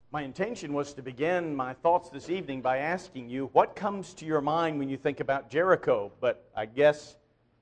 My intention was to begin my thoughts this evening by asking you what comes to your mind when you think about Jericho, but I guess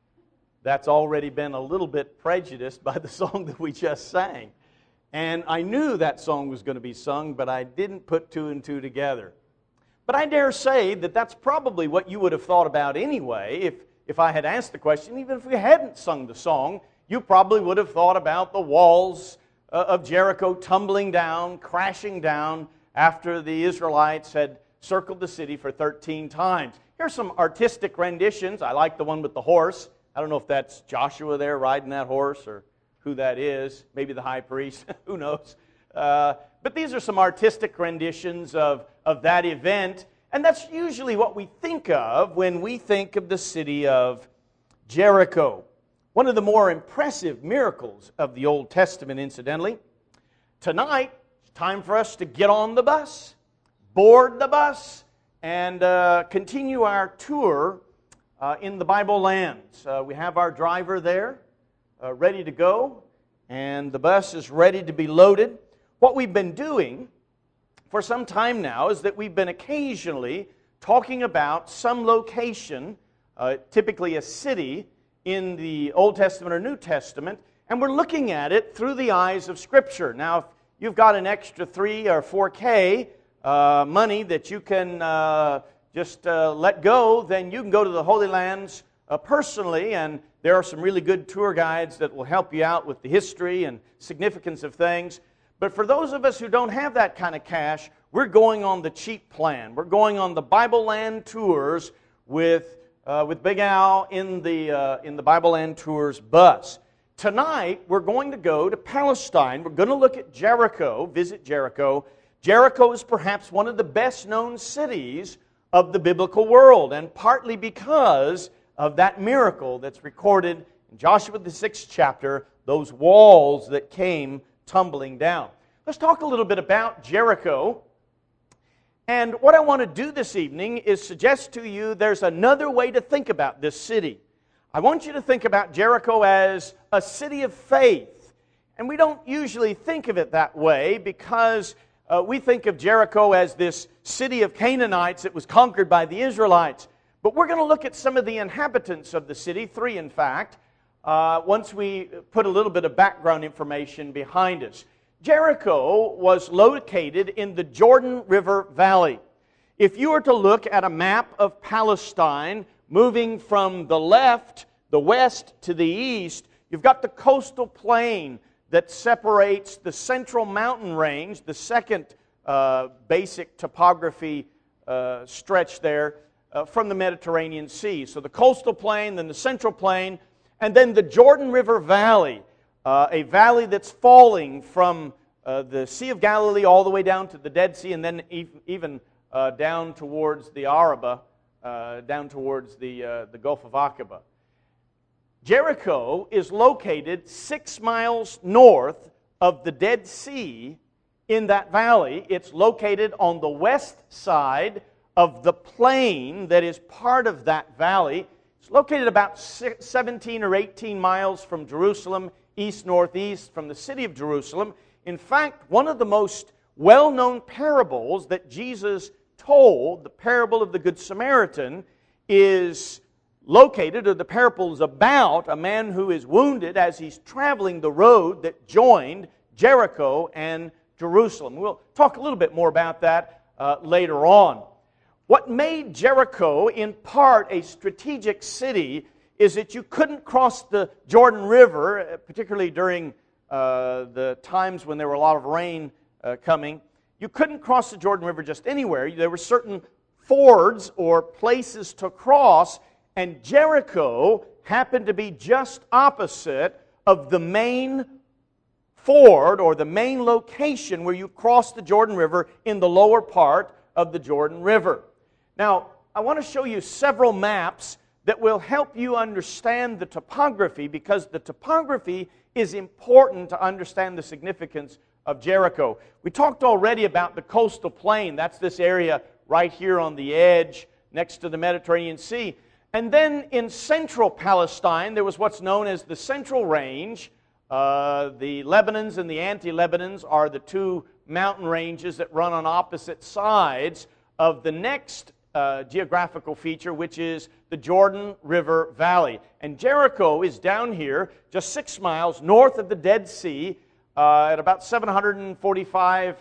that's already been a little bit prejudiced by the song that we just sang. And I knew that song was going to be sung, but I didn't put two and two together. But I dare say that that's probably what you would have thought about anyway if I had asked the question. Even if we hadn't sung the song, you probably would have thought about the walls of Jericho tumbling down, crashing down after the Israelites had circled the city for 13 times. Here's some artistic renditions. I like the one with the horse. I don't know if that's Joshua there riding that horse or who that is. Maybe the high priest. Who knows? But these are some artistic renditions of that event. And that's usually what we think of when we think of the city of Jericho. One of the more impressive miracles of the Old Testament, incidentally. Tonight, it's time for us to get on the bus, board the bus, and continue our tour in the Bible lands. We have our driver there, ready to go, and the bus is ready to be loaded. What we've been doing for some time now is that we've been occasionally talking about some location, typically a city, in the Old Testament or New Testament, and we're looking at it through the eyes of Scripture. Now, if you've got an extra 3 or 4K money that you can just let go, then you can go to the Holy Lands personally, and there are some really good tour guides that will help you out with the history and significance of things. But for those of us who don't have that kind of cash, we're going on the cheap plan. We're going on the Bible Land tours with Big Al in the Bible Land Tours bus. Tonight, we're going to go to Palestine. We're going to look at Jericho, visit Jericho. Jericho is perhaps one of the best-known cities of the biblical world, and partly because of that miracle that's recorded in Joshua the 6th chapter, those walls that came tumbling down. Let's talk a little bit about Jericho. And what I want to do this evening is suggest to you there's another way to think about this city. I want you to think about Jericho as a city of faith. And we don't usually think of it that way because we think of Jericho as this city of Canaanites that was conquered by the Israelites. But we're going to look at some of the inhabitants of the city, 3 in fact, once we put a little bit of background information behind us. Jericho was located in the Jordan River Valley. If you were to look at a map of Palestine, moving from the left, the west to the east, you've got the coastal plain that separates the central mountain range, the second basic topography stretch there, from the Mediterranean Sea. So the coastal plain, then the central plain, and then the Jordan River Valley, a valley that's falling from the Sea of Galilee all the way down to the Dead Sea, and then even down towards the Araba, down towards the Gulf of Aqaba. Jericho is located 6 miles north of the Dead Sea in that valley. It's located on the west side of the plain that is part of that valley. It's located about 17 or 18 miles from Jerusalem, east-northeast from the city of Jerusalem. In fact, one of the most well-known parables that Jesus told, the parable of the Good Samaritan, is located, or the parable is about a man who is wounded as he's traveling the road that joined Jericho and Jerusalem. We'll talk a little bit more about that later on. What made Jericho, in part, a strategic city is that you couldn't cross the Jordan River, particularly during the times when there were a lot of rain coming. You couldn't cross the Jordan River just anywhere. There were certain fords or places to cross, and Jericho happened to be just opposite of the main ford or the main location where you cross the Jordan River in the lower part of the Jordan River. Now, I want to show you several maps that will help you understand the topography, because the topography is important to understand the significance of Jericho. We talked already about the coastal plain. That's this area right here on the edge next to the Mediterranean Sea. And then in central Palestine, there was what's known as the Central Range. The Lebanons and the Anti-Lebanons are the two mountain ranges that run on opposite sides of the next geographical feature, which is the Jordan River Valley. And Jericho is down here, just 6 miles north of the Dead Sea, at about 745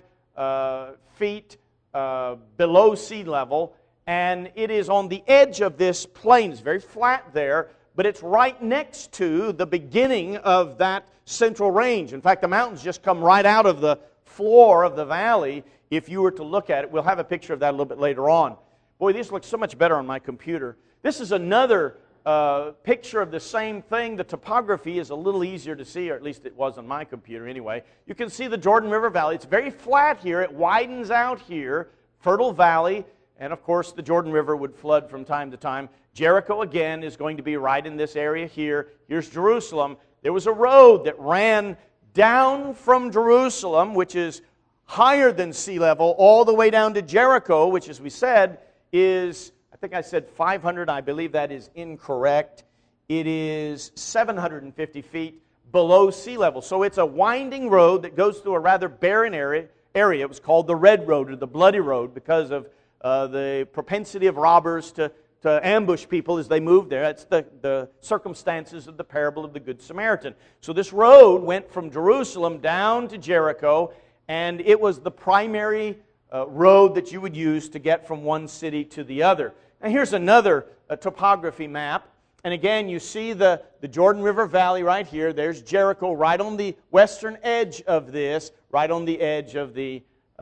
feet below sea level. And it is on the edge of this plain. It's very flat there, but it's right next to the beginning of that central range. In fact, the mountains just come right out of the floor of the valley if you were to look at it. We'll have a picture of that a little bit later on. Boy, this looks so much better on my computer. This is another picture of the same thing. The topography is a little easier to see, or at least it was on my computer anyway. You can see the Jordan River Valley. It's very flat here. It widens out here, fertile valley, and of course the Jordan River would flood from time to time. Jericho, again, is going to be right in this area here. Here's Jerusalem. There was a road that ran down from Jerusalem, which is higher than sea level, all the way down to Jericho, which, as we said, is, I think I said 500. I believe that is incorrect. It is 750 feet below sea level. So it's a winding road that goes through a rather barren area. It was called the Red Road or the Bloody Road because of the propensity of robbers to ambush people as they moved there. That's the circumstances of the parable of the Good Samaritan. So this road went from Jerusalem down to Jericho, and it was the primary road that you would use to get from one city to the other. Now here's another topography map. And again, you see the Jordan River Valley right here. There's Jericho right on the western edge of this, right on the edge of the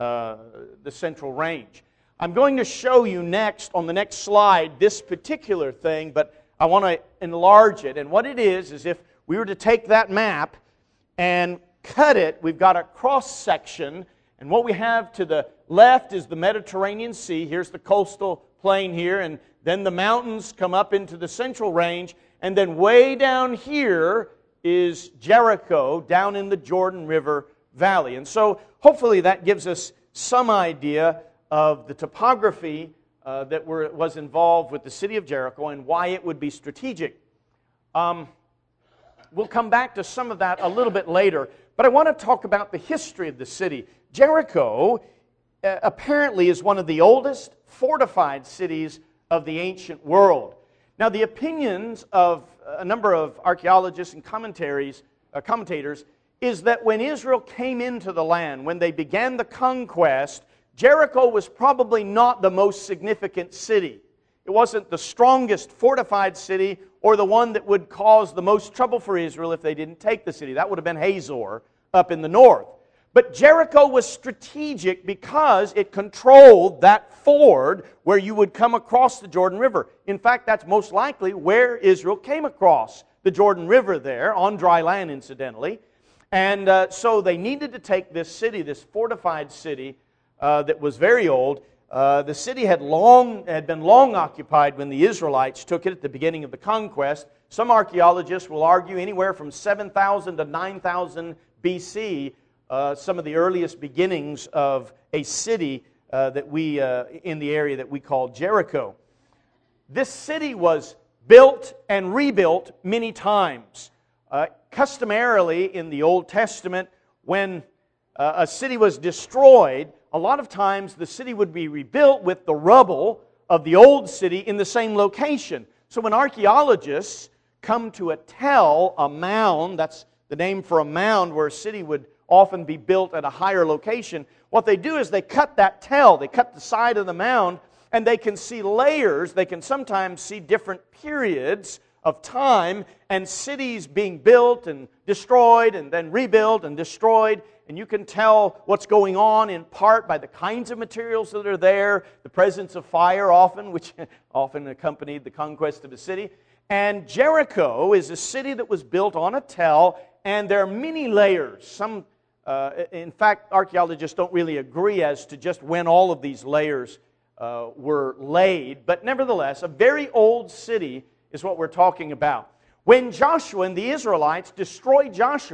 central range. I'm going to show you next, on the next slide, this particular thing, but I want to enlarge it. And what it is if we were to take that map and cut it, we've got a cross-section, and what we have to the left is the Mediterranean Sea. Here's the coastal plain here, and then the mountains come up into the central range, and then way down here is Jericho, down in the Jordan River Valley. And so hopefully that gives us some idea of the topography that was involved with the city of Jericho and why it would be strategic. We'll come back to some of that a little bit later, but I want to talk about the history of the city. Jericho apparently is one of the oldest fortified cities of the ancient world. Now, the opinions of a number of archaeologists and commentators is that when Israel came into the land, when they began the conquest, Jericho was probably not the most significant city. It wasn't the strongest fortified city or the one that would cause the most trouble for Israel if they didn't take the city. That would have been Hazor up in the north. But Jericho was strategic because it controlled that ford where you would come across the Jordan River. In fact, that's most likely where Israel came across the Jordan River there, on dry land incidentally. And so they needed to take this city, this fortified city that was very old. The city had been long occupied when the Israelites took it at the beginning of the conquest. Some archaeologists will argue anywhere from 7,000 to 9,000 BC, some of the earliest beginnings of a city that we in the area that we call Jericho. This city was built and rebuilt many times. Customarily in the Old Testament, when a city was destroyed, a lot of times the city would be rebuilt with the rubble of the old city in the same location. So when archaeologists come to a tell, a mound, that's the name for a mound where a city would often be built at a higher location, what they do is they cut that tell, they cut the side of the mound, and they can see layers, they can sometimes see different periods of time and cities being built and destroyed and then rebuilt and destroyed. And you can tell what's going on in part by the kinds of materials that are there, the presence of fire often, which often accompanied the conquest of a city. And Jericho is a city that was built on a tell, and there are many layers. In fact, archaeologists don't really agree as to just when all of these layers were laid. But nevertheless, a very old city is what we're talking about. When Joshua and the Israelites destroyed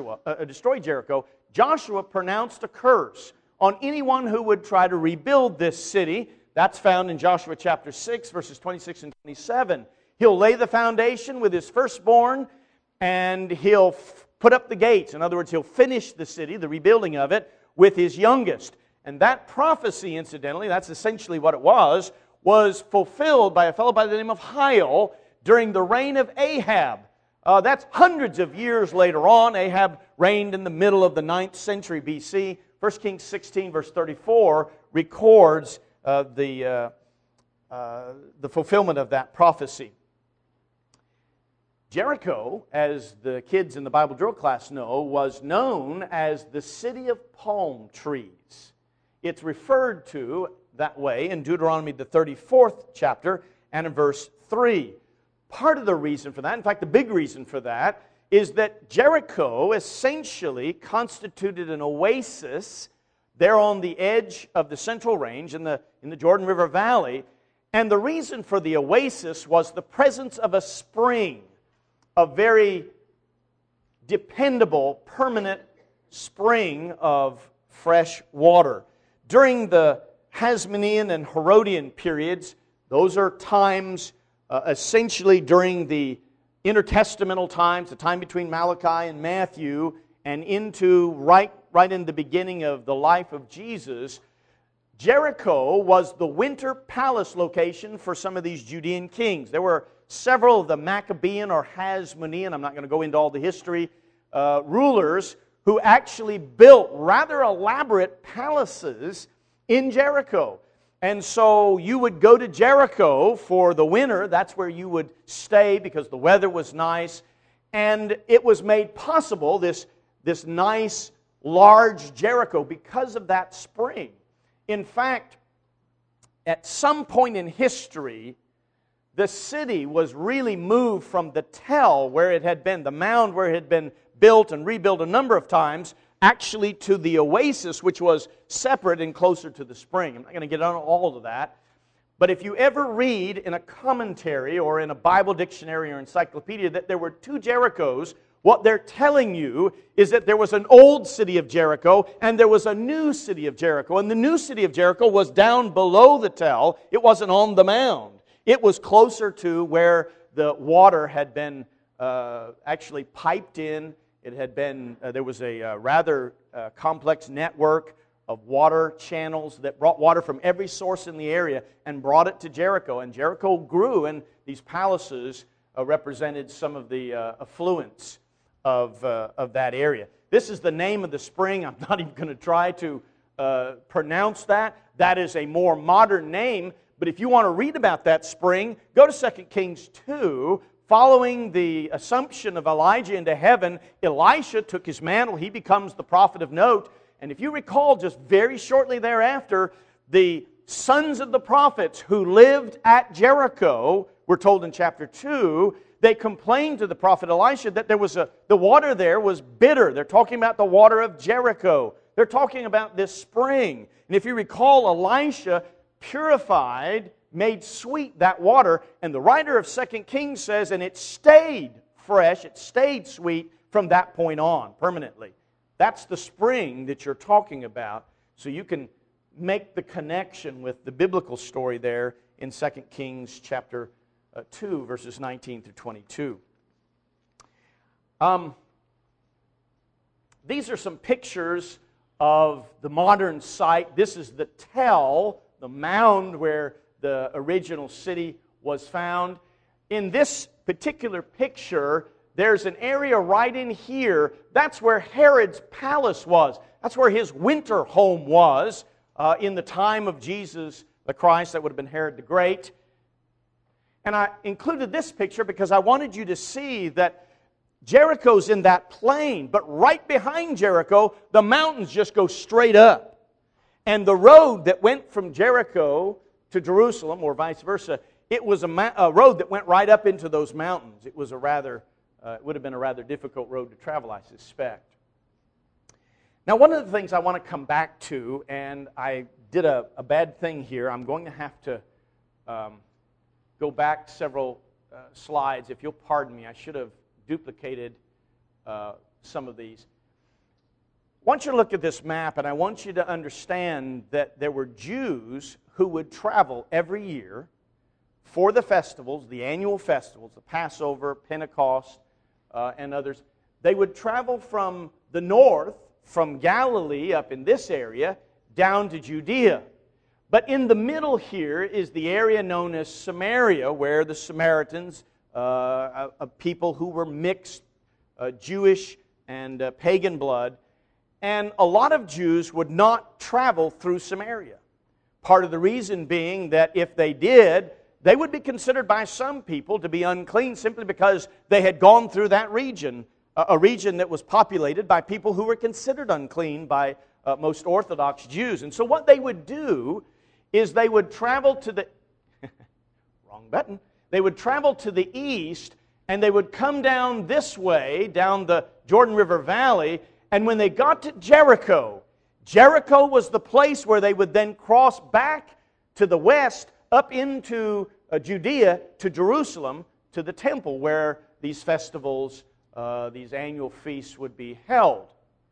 Jericho, Joshua pronounced a curse on anyone who would try to rebuild this city. That's found in Joshua chapter 6, verses 26 and 27. He'll lay the foundation with his firstborn, and he'll put up the gates. In other words, he'll finish the city, the rebuilding of it, with his youngest. And that prophecy, incidentally, that's essentially what it was fulfilled by a fellow by the name of Hiel during the reign of Ahab. That's hundreds of years later on. Ahab reigned in the middle of the 9th century BC. 1 Kings 16, verse 34, records the fulfillment of that prophecy. Jericho, as the kids in the Bible drill class know, was known as the city of palm trees. It's referred to that way in Deuteronomy, the 34th chapter, and in verse 3. Part of the reason for that, in fact, the big reason for that, is that Jericho essentially constituted an oasis there on the edge of the Central Range in the Jordan River Valley. And the reason for the oasis was the presence of a spring, a very dependable, permanent spring of fresh water. During the Hasmonean and Herodian periods, those are times essentially during the intertestamental times, the time between Malachi and Matthew, and into right in the beginning of the life of Jesus. Jericho was the winter palace location for some of these Judean kings. There were several of the Maccabean or Hasmonean, I'm not going to go into all the history, rulers who actually built rather elaborate palaces in Jericho. And so you would go to Jericho for the winter. That's where you would stay because the weather was nice. And it was made possible, this nice, large Jericho, because of that spring. In fact, at some point in history, the city was really moved from the tell where it had been, the mound where it had been built and rebuilt a number of times, actually to the oasis, which was separate and closer to the spring. I'm not going to get on all of that. But if you ever read in a commentary or in a Bible dictionary or encyclopedia that there were two Jerichos, what they're telling you is that there was an old city of Jericho and there was a new city of Jericho. And the new city of Jericho was down below the tell. It wasn't on the mound. It was closer to where the water had been actually piped in. It had been, there was a rather complex network of water channels that brought water from every source in the area and brought it to Jericho. And Jericho grew, and these palaces represented some of the affluence of that area. This is the name of the spring. I'm not even going to try to pronounce that. That is a more modern name. But if you want to read about that spring, go to 2 Kings 2. Following the assumption of Elijah into heaven, Elisha took his mantle. He becomes the prophet of note. And if you recall, just very shortly thereafter, the sons of the prophets who lived at Jericho, we're told in chapter 2, they complained to the prophet Elisha that the water there was bitter. They're talking about the water of Jericho. They're talking about this spring. And if you recall, Elisha purified, made sweet that water. And the writer of 2 Kings says, and it stayed fresh, it stayed sweet from that point on, permanently. That's the spring that you're talking about. So you can make the connection with the biblical story there in 2 Kings chapter 2, verses 19 through 22. These are some pictures of the modern site. This is the tell, the mound where the original city was found. In this particular picture, there's an area right in here. That's where Herod's palace was. That's where his winter home was in the time of Jesus the Christ. That would have been Herod the Great. And I included this picture because I wanted you to see that Jericho's in that plain, but right behind Jericho, the mountains just go straight up. And the road that went from Jericho to Jerusalem, or vice versa, it was a road that went right up into those mountains. It was it would have been a rather difficult road to travel, I suspect. Now, one of the things I want to come back to, and I did a bad thing here. I'm going to have to go back several slides. If you'll pardon me, I should have duplicated some of these. I want you to look at this map, and I want you to understand that there were Jews who would travel every year for the festivals, the annual festivals, the Passover, Pentecost, and others. They would travel from the north, from Galilee up in this area, down to Judea. But in the middle here is the area known as Samaria, where the Samaritans, a people who were mixed Jewish and pagan blood, and a lot of Jews would not travel through Samaria. Part of the reason being that if they did, they would be considered by some people to be unclean simply because they had gone through that region, a region that was populated by people who were considered unclean by most Orthodox Jews. And so what they would do is they would travel to the wrong button. They would travel to the east, and they would come down this way, down the Jordan River Valley, and when they got to Jericho, Jericho was the place where they would then cross back to the west, up into Judea, to Jerusalem, to the temple where these festivals, these annual feasts would be held.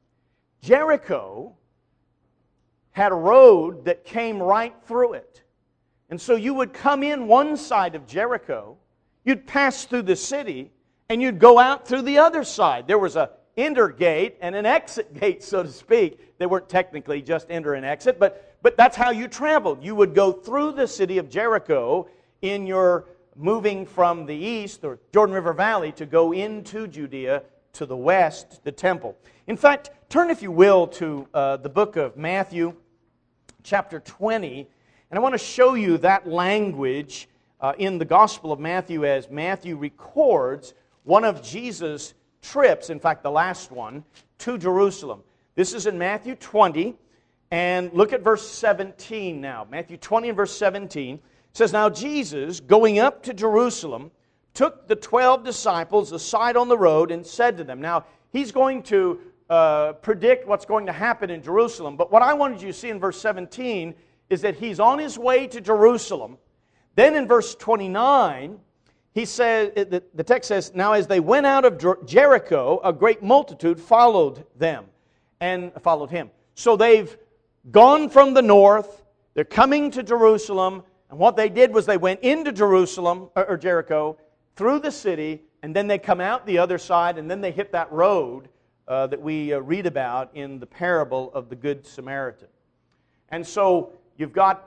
Jericho had a road that came right through it. And so you would come in one side of Jericho, you'd pass through the city, and you'd go out through the other side. There was a enter gate and an exit gate, so to speak. They weren't technically just enter and exit, but that's how you traveled. You would go through the city of Jericho in your moving from the east, or Jordan River Valley, to go into Judea to the west, the temple. In fact, turn, if you will, to the book of Matthew, chapter 20, and I want to show you that language in the Gospel of Matthew as Matthew records one of Jesus' trips, in fact the last one, to Jerusalem. This is in Matthew 20, and look at verse 17 now. Matthew 20 and verse 17. It says, "Now Jesus, going up to Jerusalem, took the 12 disciples aside on the road and said to them." Now, he's going to predict what's going to happen in Jerusalem, but what I wanted you to see in verse 17 is that he's on his way to Jerusalem. Then in verse 29, he says, the text says, "Now as they went out of Jericho, a great multitude followed them and followed him." So they've gone from the north, they're coming to Jerusalem, and what they did was they went into Jerusalem, or Jericho, through the city, and then they come out the other side, and then they hit that road that we read about in the parable of the Good Samaritan. And so you've got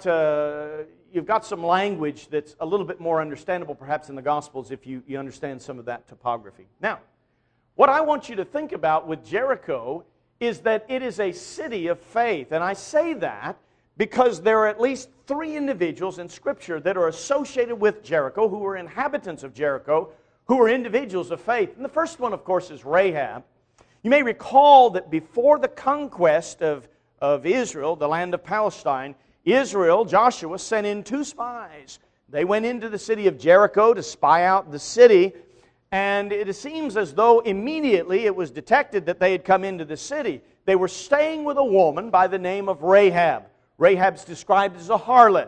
some language that's a little bit more understandable perhaps in the Gospels if you understand some of that topography. Now, what I want you to think about with Jericho is that it is a city of faith. And I say that because there are at least 3 individuals in Scripture that are associated with Jericho, who were inhabitants of Jericho, who were individuals of faith. And the first one, of course, is Rahab. You may recall that before the conquest of Israel, the land of Palestine, Israel, Joshua, sent in 2 spies. They went into the city of Jericho to spy out the city, and it seems as though immediately it was detected that they had come into the city. They were staying with a woman by the name of Rahab. Rahab's described as a harlot.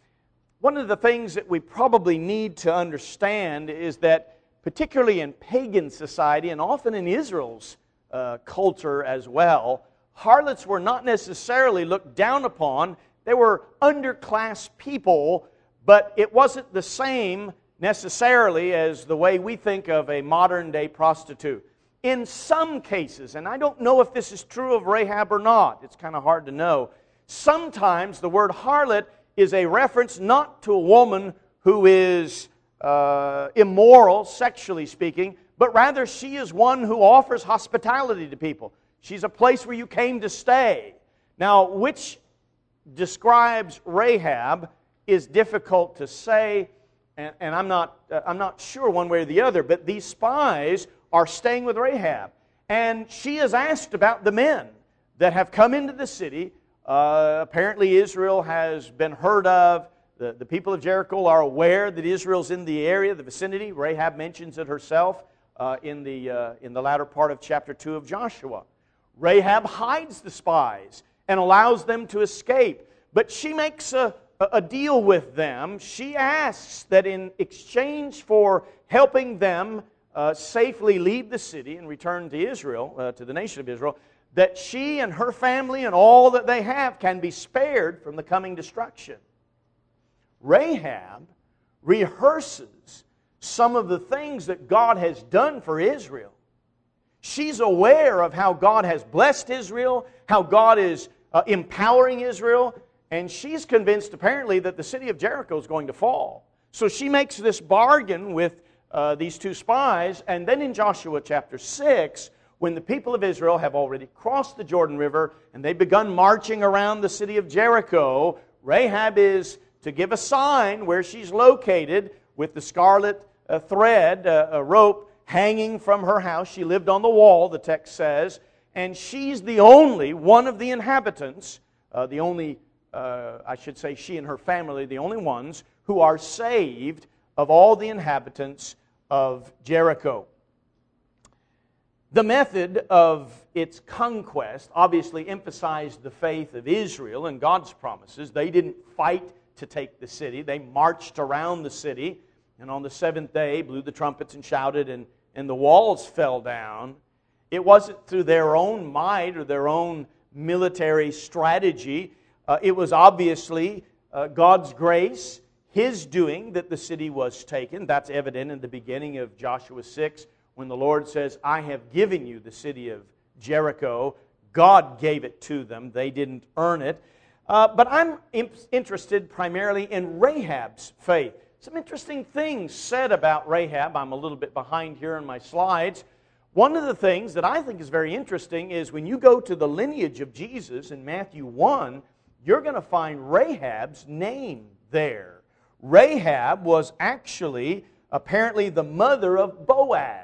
One of the things that we probably need to understand is that, particularly in pagan society, and often in Israel's culture as well, harlots were not necessarily looked down upon. They were underclass people, but it wasn't the same necessarily as the way we think of a modern-day prostitute. In some cases, and I don't know if this is true of Rahab or not, it's kind of hard to know, sometimes the word harlot is a reference not to a woman who is immoral, sexually speaking, but rather she is one who offers hospitality to people. She's a place where you came to stay. Now, which describes Rahab is difficult to say, and I'm not sure one way or the other, but these spies are staying with Rahab. And she is asked about the men that have come into the city. Apparently Israel has been heard of. The people of Jericho are aware that Israel's in the area, the vicinity. Rahab mentions it herself in the latter part of chapter 2 of Joshua. Rahab hides the spies and allows them to escape. But she makes a deal with them. She asks that in exchange for helping them safely leave the city and return to Israel, to the nation of Israel, that she and her family and all that they have can be spared from the coming destruction. Rahab rehearses some of the things that God has done for Israel. She's aware of how God has blessed Israel, how God is empowering Israel, and she's convinced apparently that the city of Jericho is going to fall. So she makes this bargain with these two spies, and then in Joshua chapter 6, when the people of Israel have already crossed the Jordan River and they've begun marching around the city of Jericho, Rahab is to give a sign where she's located with the scarlet thread, a rope hanging from her house. She lived on the wall, the text says, and she's the only one of the inhabitants, she and her family, the only ones who are saved of all the inhabitants of Jericho. The method of its conquest obviously emphasized the faith of Israel and God's promises. They didn't fight to take the city. They marched around the city, and on the seventh day blew the trumpets and shouted, and the walls fell down. It wasn't through their own might or their own military strategy. It was obviously God's grace, His doing, that the city was taken. That's evident in the beginning of Joshua 6, when the Lord says, I have given you the city of Jericho. God gave it to them. They didn't earn it. But I'm interested primarily in Rahab's faith. Some interesting things said about Rahab. I'm a little bit behind here in my slides. One of the things that I think is very interesting is when you go to the lineage of Jesus in Matthew 1, you're going to find Rahab's name there. Rahab was actually apparently the mother of Boaz.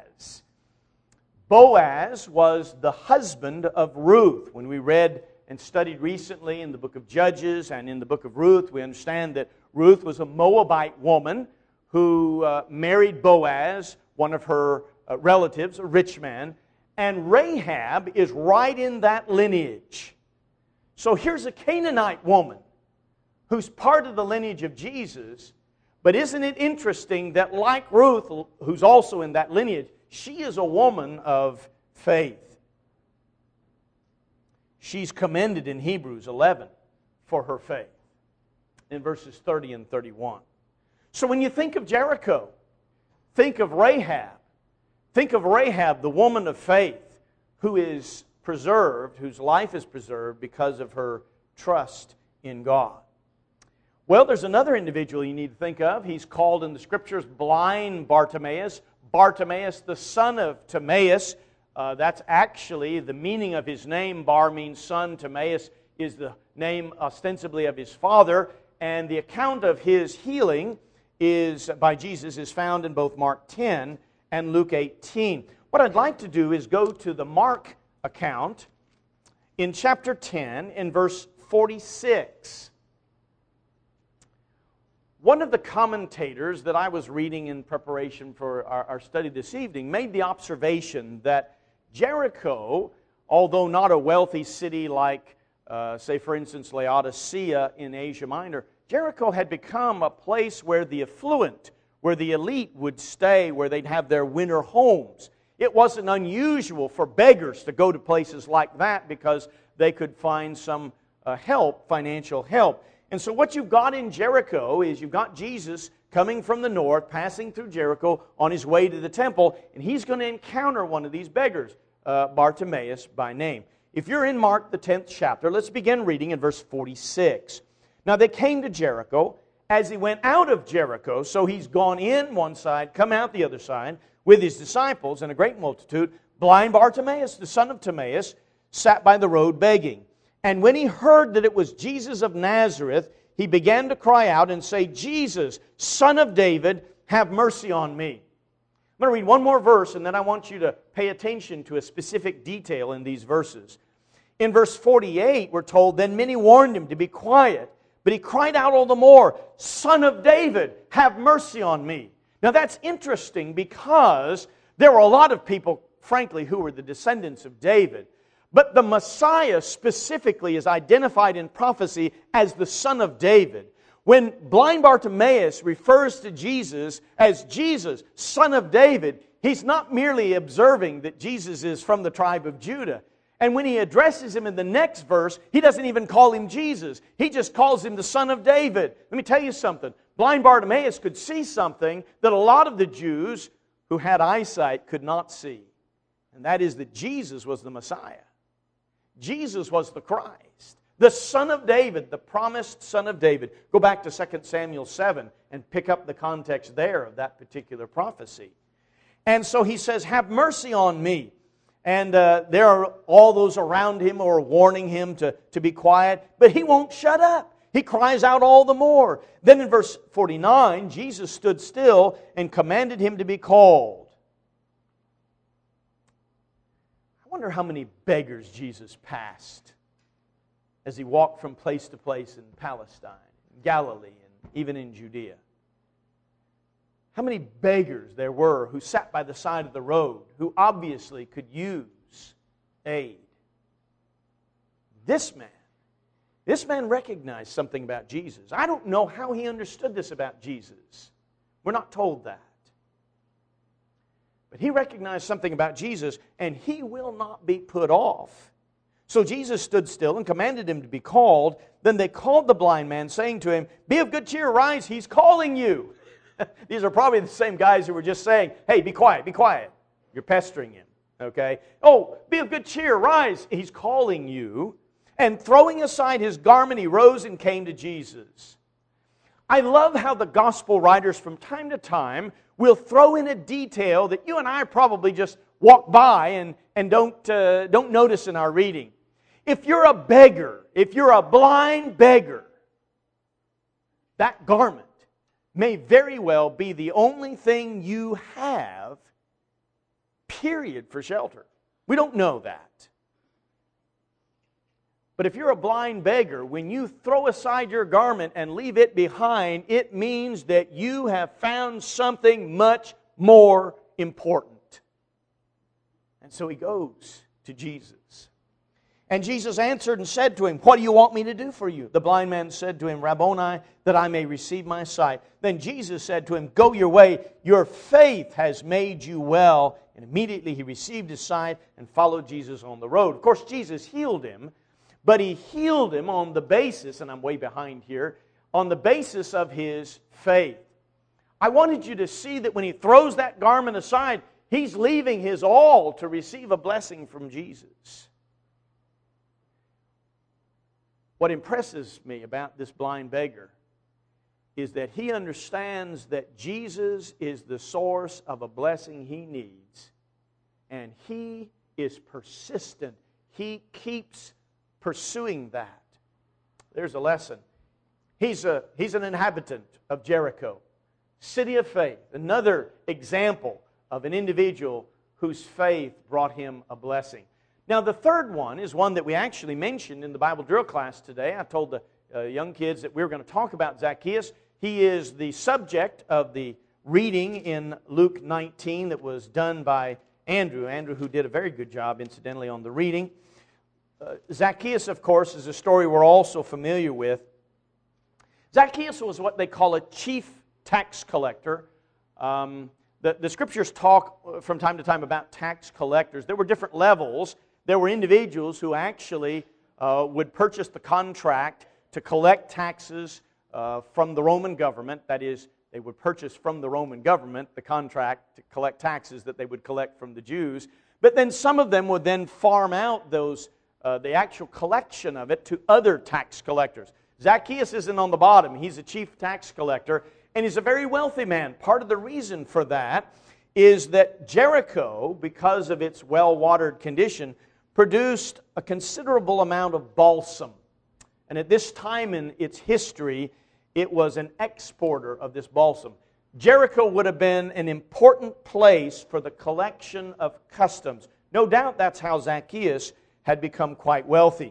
Boaz was the husband of Ruth. When we read and studied recently in the book of Judges and in the book of Ruth, we understand that Ruth was a Moabite woman who married Boaz, one of her relatives, a rich man, and Rahab is right in that lineage. So here's a Canaanite woman who's part of the lineage of Jesus, but isn't it interesting that like Ruth, who's also in that lineage, she is a woman of faith. She's commended in Hebrews 11 for her faith in verses 30 and 31. So when you think of Jericho, think of Rahab. Think of Rahab, the woman of faith, who is preserved, whose life is preserved because of her trust in God. Well, there's another individual you need to think of. He's called in the Scriptures blind Bartimaeus. Bartimaeus, the son of Timaeus. That's actually the meaning of his name. Bar means son. Timaeus is the name ostensibly of his father. And the account of his healing by Jesus is found in both Mark 10 and Luke 18. What I'd like to do is go to the Mark account in chapter 10 in verse 46. One of the commentators that I was reading in preparation for our study this evening made the observation that Jericho, although not a wealthy city like, say for instance, Laodicea in Asia Minor, Jericho had become a place where the affluent, where the elite would stay, where they'd have their winter homes. It wasn't unusual for beggars to go to places like that because they could find some help, financial help. And so what you've got in Jericho is you've got Jesus coming from the north, passing through Jericho on his way to the temple, and he's going to encounter one of these beggars, Bartimaeus by name. If you're in Mark, the 10th chapter, let's begin reading in verse 46. Now they came to Jericho. As he went out of Jericho, so he's gone in one side, come out the other side, with his disciples and a great multitude, blind Bartimaeus, the son of Timaeus, sat by the road begging. And when he heard that it was Jesus of Nazareth, he began to cry out and say, Jesus, Son of David, have mercy on me. I'm going to read one more verse, and then I want you to pay attention to a specific detail in these verses. In verse 48, we're told, then many warned him to be quiet, but he cried out all the more, Son of David, have mercy on me. Now that's interesting because there were a lot of people, frankly, who were the descendants of David. But the Messiah specifically is identified in prophecy as the Son of David. When blind Bartimaeus refers to Jesus as Jesus, Son of David, he's not merely observing that Jesus is from the tribe of Judah. And when he addresses him in the next verse, he doesn't even call him Jesus. He just calls him the Son of David. Let me tell you something. Blind Bartimaeus could see something that a lot of the Jews who had eyesight could not see. And that is that Jesus was the Messiah. Jesus was the Christ. The Son of David, the promised Son of David. Go back to 2 Samuel 7 and pick up the context there of that particular prophecy. And so he says, have mercy on me. And there are all those around him who are warning him to be quiet, but he won't shut up. He cries out all the more. Then in verse 49, Jesus stood still and commanded him to be called. I wonder how many beggars Jesus passed as he walked from place to place in Palestine, Galilee, and even in Judea. How many beggars there were who sat by the side of the road, who obviously could use aid. This man recognized something about Jesus. I don't know how he understood this about Jesus. We're not told that. But he recognized something about Jesus, and he will not be put off. So Jesus stood still and commanded him to be called. Then they called the blind man, saying to him, be of good cheer, rise, he's calling you. These are probably the same guys who were just saying, hey, be quiet, be quiet. You're pestering him, okay? Oh, be of good cheer, rise, he's calling you. And throwing aside his garment, he rose and came to Jesus. I love how the gospel writers from time to time will throw in a detail that you and I probably just walk by and don't notice in our reading. If you're a beggar, if you're a blind beggar, that garment may very well be the only thing you have, period, for shelter. We don't know that. But if you're a blind beggar, when you throw aside your garment and leave it behind, it means that you have found something much more important. And so he goes to Jesus. And Jesus answered and said to him, what do you want me to do for you? The blind man said to him, Rabboni, that I may receive my sight. Then Jesus said to him, go your way, your faith has made you well. And immediately he received his sight and followed Jesus on the road. Of course, Jesus healed him, but he healed him on the basis, and I'm way behind here, on the basis of his faith. I wanted you to see that when he throws that garment aside, he's leaving his all to receive a blessing from Jesus. What impresses me about this blind beggar is that he understands that Jesus is the source of a blessing he needs, and he is persistent. He keeps pursuing that. There's a lesson. He's an inhabitant of Jericho, city of faith. Another example of an individual whose faith brought him a blessing. Now, the third one is one that we actually mentioned in the Bible drill class today. I told the young kids that we were going to talk about Zacchaeus. He is the subject of the reading in Luke 19 that was done by Andrew, who did a very good job, incidentally, on the reading. Zacchaeus, of course, is a story we're also familiar with. Zacchaeus was what they call a chief tax collector. The Scriptures talk from time to time about tax collectors. There were different levels. There were individuals who actually would purchase the contract to collect taxes from the Roman government. That is, they would purchase from the Roman government the contract to collect taxes that they would collect from the Jews. But then some of them would then farm out those the actual collection of it to other tax collectors. Zacchaeus isn't on the bottom. He's a chief tax collector, and he's a very wealthy man. Part of the reason for that is that Jericho, because of its well-watered condition, produced a considerable amount of balsam. And at this time in its history, it was an exporter of this balsam. Jericho would have been an important place for the collection of customs. No doubt that's how Zacchaeus had become quite wealthy.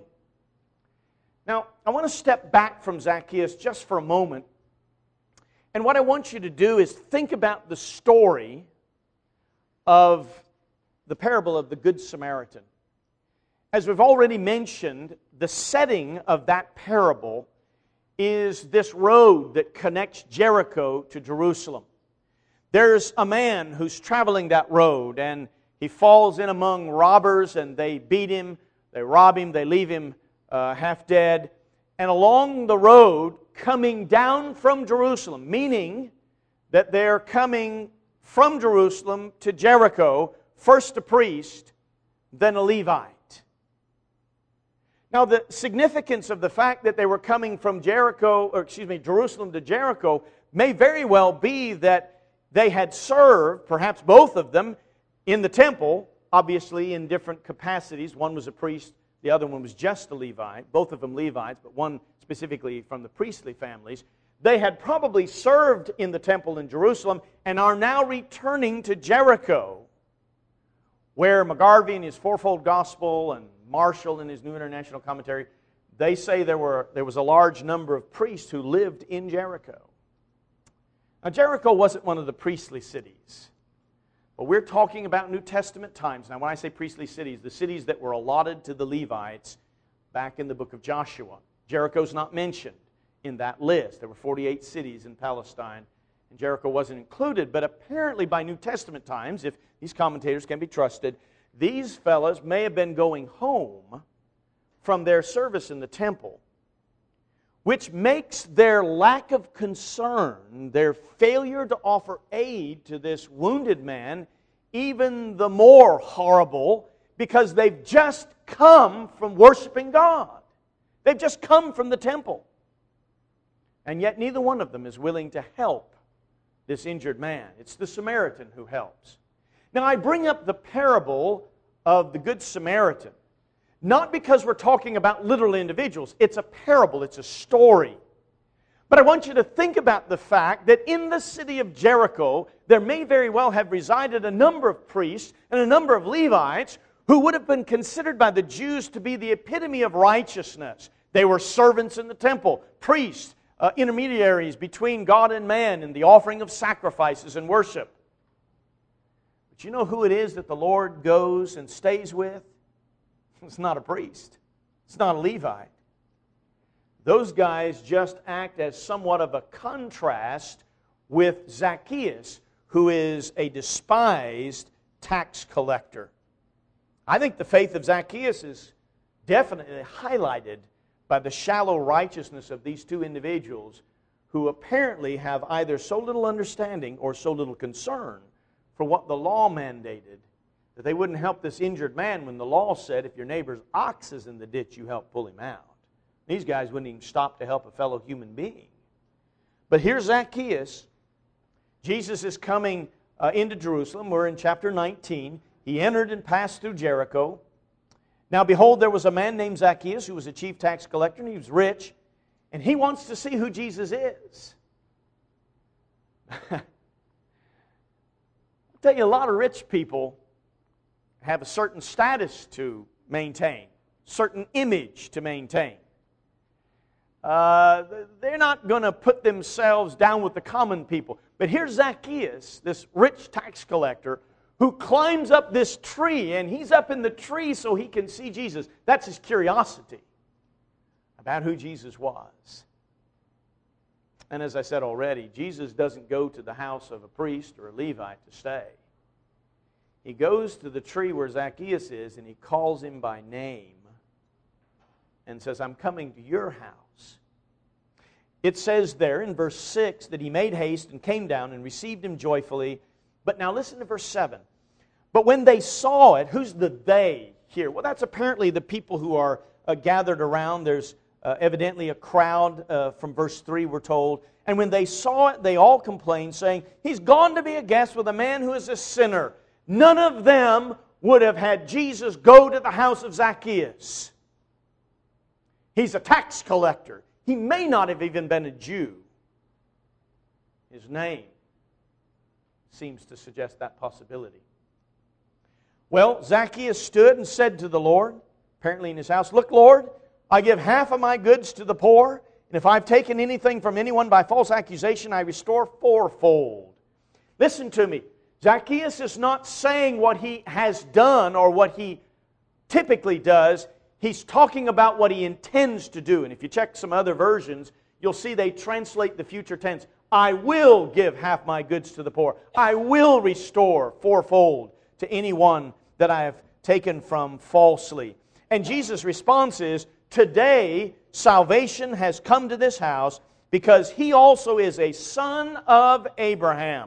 Now, I want to step back from Zacchaeus just for a moment. And what I want you to do is think about the story of the parable of the Good Samaritan. As we've already mentioned, the setting of that parable is this road that connects Jericho to Jerusalem. There's a man who's traveling that road, and he falls in among robbers, and they beat him, they rob him, they leave him half dead. And along the road, coming down from Jerusalem, meaning that they're coming from Jerusalem to Jericho, first a priest, then a Levite. Now, the significance of the fact that they were coming from Jerusalem to Jericho may very well be that they had served, perhaps both of them, in the temple, obviously in different capacities. One was a priest, the other one was just a Levite, both of them Levites, but one specifically from the priestly families. They had probably served in the temple in Jerusalem and are now returning to Jericho, where McGarvey in his Fourfold Gospel and Marshall in his New International Commentary, they say there was a large number of priests who lived in Jericho. Now, Jericho wasn't one of the priestly cities, but we're talking about New Testament times. Now, when I say priestly cities, the cities that were allotted to the Levites back in the book of Joshua. Jericho's not mentioned in that list. There were 48 cities in Palestine, and Jericho wasn't included. But apparently by New Testament times, if these commentators can be trusted, these fellows may have been going home from their service in the temple, which makes their lack of concern, their failure to offer aid to this wounded man, even the more horrible, because they've just come from worshiping God. They've just come from the temple. And yet neither one of them is willing to help this injured man. It's the Samaritan who helps. Now, I bring up the parable of the Good Samaritan, not because we're talking about literal individuals. It's a parable, it's a story. But I want you to think about the fact that in the city of Jericho, there may very well have resided a number of priests and a number of Levites who would have been considered by the Jews to be the epitome of righteousness. They were servants in the temple, priests, intermediaries between God and man in the offering of sacrifices and worship. But you know who it is that the Lord goes and stays with? It's not a priest. It's not a Levite. Those guys just act as somewhat of a contrast with Zacchaeus, who is a despised tax collector. I think the faith of Zacchaeus is definitely highlighted by the shallow righteousness of these two individuals who apparently have either so little understanding or so little concern for what the law mandated that they wouldn't help this injured man when the law said if your neighbor's ox is in the ditch, you help pull him out. These guys wouldn't even stop to help a fellow human being. But here's Zacchaeus. Jesus is coming into Jerusalem. We're in chapter 19. He entered and passed through Jericho. Now, behold, there was a man named Zacchaeus who was a chief tax collector, and he was rich, and he wants to see who Jesus is. I'll tell you, a lot of rich people have a certain status to maintain, certain image to maintain. They're not going to put themselves down with the common people. But here's Zacchaeus, this rich tax collector, who climbs up this tree, and he's up in the tree so he can see Jesus. That's his curiosity about who Jesus was. And as I said already, Jesus doesn't go to the house of a priest or a Levite to stay. He goes to the tree where Zacchaeus is, and he calls him by name and says, I'm coming to your house. It says there in verse 6 that he made haste and came down and received him joyfully. But now listen to verse 7. But when they saw it, who's the they here? Well, that's apparently the people who are gathered around. There's evidently a crowd from verse 3, we're told. And when they saw it, they all complained, saying, he's gone to be a guest with a man who is a sinner. None of them would have had Jesus go to the house of Zacchaeus. He's a tax collector. He may not have even been a Jew. His name seems to suggest that possibility. Well, Zacchaeus stood and said to the Lord, apparently in his house, look, Lord, I give half of my goods to the poor, and if I've taken anything from anyone by false accusation, I restore fourfold. Listen to me. Zacchaeus is not saying what he has done or what he typically does. He's talking about what he intends to do. And if you check some other versions, you'll see they translate the future tense. I will give half my goods to the poor. I will restore fourfold to anyone that I have taken from falsely. And Jesus' response is, today salvation has come to this house because he also is a son of Abraham.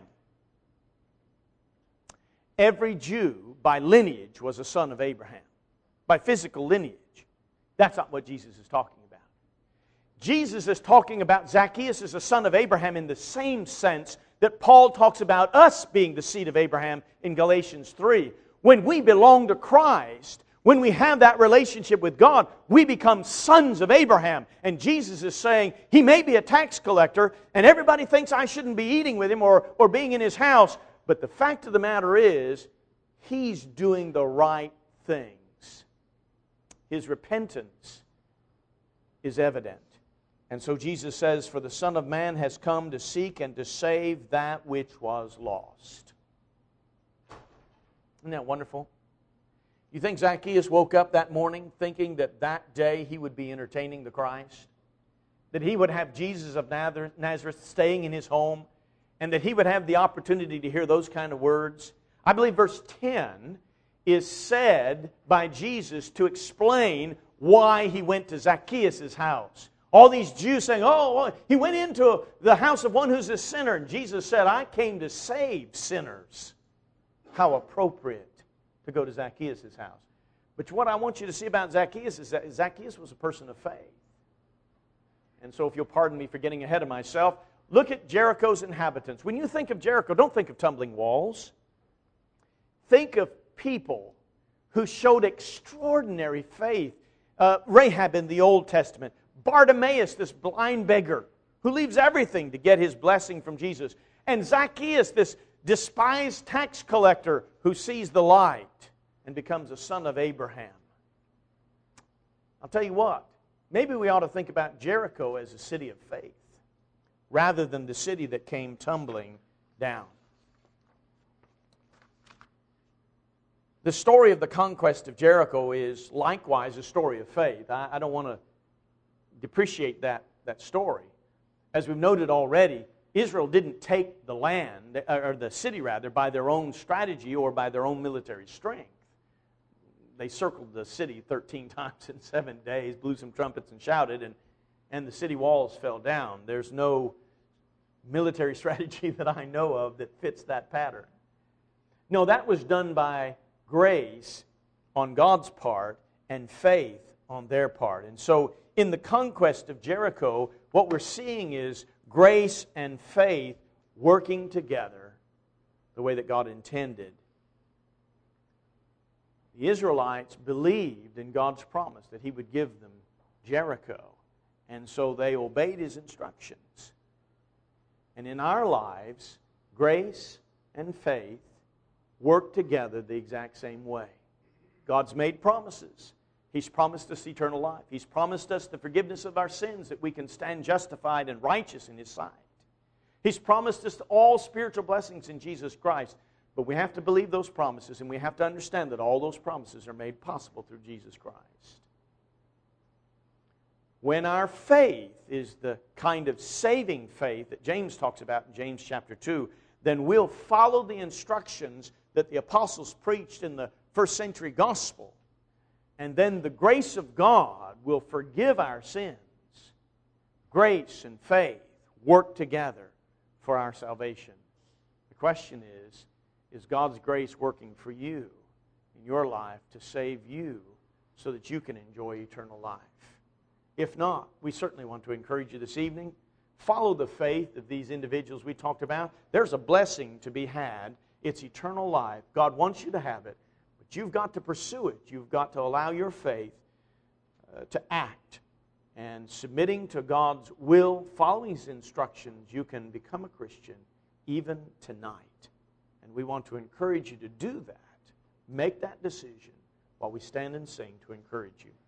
Every Jew by lineage was a son of Abraham, by physical lineage. That's not what Jesus is talking about. Jesus is talking about Zacchaeus as a son of Abraham in the same sense that Paul talks about us being the seed of Abraham in Galatians 3. When we belong to Christ, when we have that relationship with God, we become sons of Abraham. And Jesus is saying, he may be a tax collector, and everybody thinks I shouldn't be eating with him or being in his house. But the fact of the matter is, he's doing the right things. His repentance is evident. And so Jesus says, for the Son of Man has come to seek and to save that which was lost. Isn't that wonderful? You think Zacchaeus woke up that morning thinking that that day he would be entertaining the Christ? That he would have Jesus of Nazareth staying in his home? And that he would have the opportunity to hear those kind of words? I believe verse 10 is said by Jesus to explain why he went to Zacchaeus' house. All these Jews saying, oh, he went into the house of one who's a sinner. And Jesus said, I came to save sinners. How appropriate to go to Zacchaeus' house. But what I want you to see about Zacchaeus is that Zacchaeus was a person of faith. And so if you'll pardon me for getting ahead of myself, look at Jericho's inhabitants. When you think of Jericho, don't think of tumbling walls. Think of people who showed extraordinary faith. Rahab in the Old Testament. Bartimaeus, this blind beggar, who leaves everything to get his blessing from Jesus. And Zacchaeus, this despised tax collector who sees the light and becomes a son of Abraham. I'll tell you what, maybe we ought to think about Jericho as a city of faith rather than the city that came tumbling down. The story of the conquest of Jericho is likewise a story of faith. I don't want to depreciate that story. As we've noted already, Israel didn't take the land, or the city rather, by their own strategy or by their own military strength. They circled the city 13 times in 7 days, blew some trumpets and shouted, and the city walls fell down. There's no military strategy that I know of that fits that pattern. No, that was done by grace on God's part and faith on their part. And so in the conquest of Jericho, what we're seeing is grace and faith working together the way that God intended. The Israelites believed in God's promise that He would give them Jericho, and so they obeyed His instructions. And in our lives, grace and faith work together the exact same way. God's made promises. He's promised us eternal life. He's promised us the forgiveness of our sins that we can stand justified and righteous in His sight. He's promised us all spiritual blessings in Jesus Christ. But we have to believe those promises, and we have to understand that all those promises are made possible through Jesus Christ. When our faith is the kind of saving faith that James talks about in James chapter 2, then we'll follow the instructions that the apostles preached in the first century gospel. And then the grace of God will forgive our sins. Grace and faith work together for our salvation. The question is God's grace working for you in your life to save you so that you can enjoy eternal life? If not, we certainly want to encourage you this evening. Follow the faith of these individuals we talked about. There's a blessing to be had. It's eternal life. God wants you to have it. But you've got to pursue it. You've got to allow your faith to act. And submitting to God's will, following His instructions, you can become a Christian even tonight. And we want to encourage you to do that. Make that decision while we stand and sing to encourage you.